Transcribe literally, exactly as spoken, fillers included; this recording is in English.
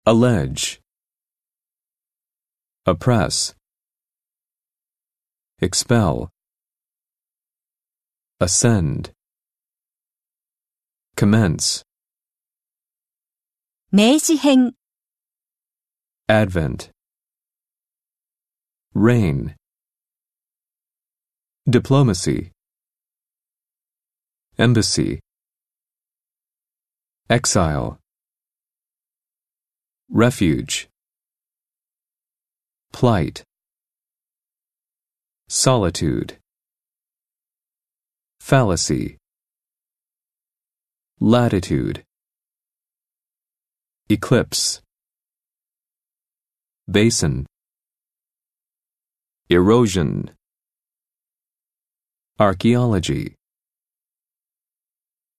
allege, oppress, expel, ascend, commence, 名詞編 advent, reign, diplomacy, embassy, exile, refuge, plight, solitude, fallacy, latitude, eclipse, basin, erosion, archaeology.